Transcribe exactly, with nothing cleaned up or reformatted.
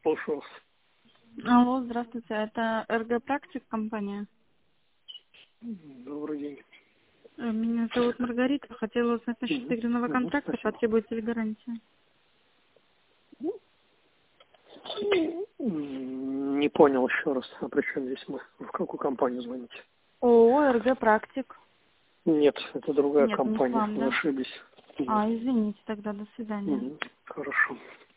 слушаю вас. Алло, здравствуйте, это РГ Практик компания. Добрый день. Э, Меня зовут Маргарита, хотела узнать насчет Мгм. игры Мгм, контракта, спасибо. потребуется ли гарантия? М, Не понял еще раз, а при чем здесь мы? В какую компанию звоните? ООО РГ Практик. Нет, это другая Нет, не к компания, вам, вы да? ошиблись. Мгм. А, извините тогда, до свидания. Мгм. Хорошо.